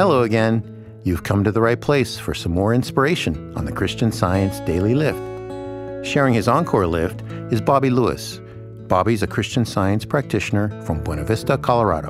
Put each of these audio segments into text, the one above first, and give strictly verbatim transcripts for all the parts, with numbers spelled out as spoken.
Hello again. You've come to the right place for some more inspiration on the Christian Science Daily Lift. Sharing his encore lift is Bobby Lewis. Bobby's a Christian Science practitioner from Buena Vista, Colorado.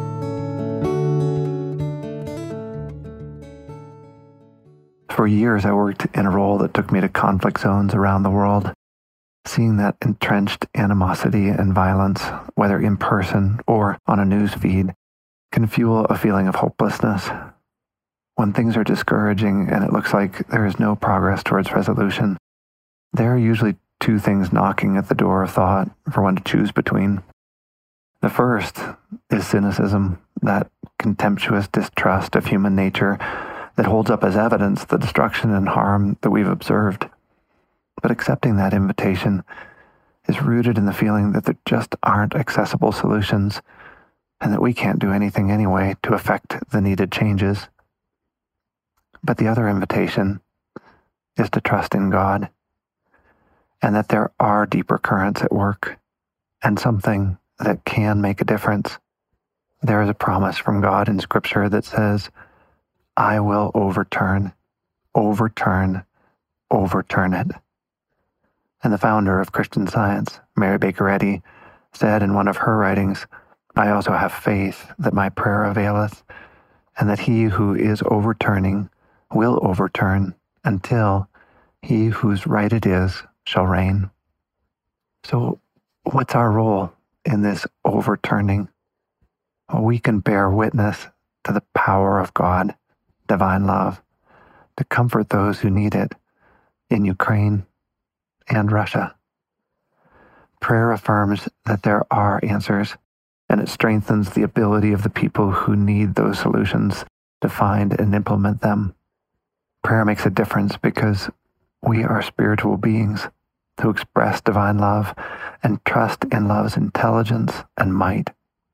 For years, I worked in a role that took me to conflict zones around the world. Seeing that entrenched animosity and violence, whether in person or on a news feed, can fuel a feeling of hopelessness. When things are discouraging and it looks like there is no progress towards resolution, there are usually two things knocking at the door of thought for one to choose between. The first is cynicism, that contemptuous distrust of human nature that holds up as evidence the destruction and harm that we've observed. But accepting that invitation is rooted in the feeling that there just aren't accessible solutions and that we can't do anything anyway to affect the needed changes. But the other invitation is to trust in God and that there are deeper currents at work and something that can make a difference. There is a promise from God in Scripture that says, I will overturn, overturn, overturn it. And the founder of Christian Science, Mary Baker Eddy, said in one of her writings, I also have faith that my prayer availeth, and that he who is overturning will overturn until he whose right it is shall reign. So what's our role in this overturning? Well, we can bear witness to the power of God, divine love, to comfort those who need it in Ukraine and Russia. Prayer affirms that there are answers, and it strengthens the ability of the people who need those solutions to find and implement them. Prayer makes a difference because we are spiritual beings who express divine love and trust in love's intelligence and might.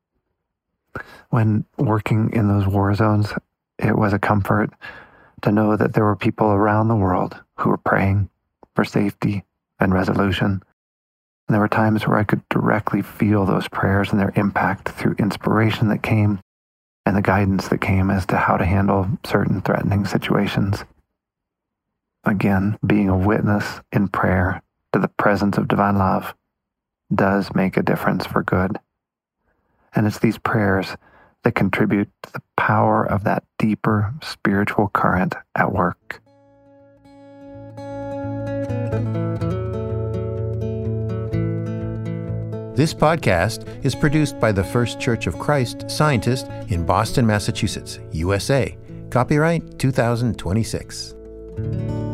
When working in those war zones, it was a comfort to know that there were people around the world who were praying for safety and resolution. And there were times where I could directly feel those prayers and their impact through inspiration that came and the guidance that came as to how to handle certain threatening situations. Again, being a witness in prayer to the presence of divine love does make a difference for good. And it's these prayers that contribute to the power of that deeper spiritual current at work. This podcast is produced by the First Church of Christ Scientist in Boston, Massachusetts, U S A. Copyright two thousand twenty-six.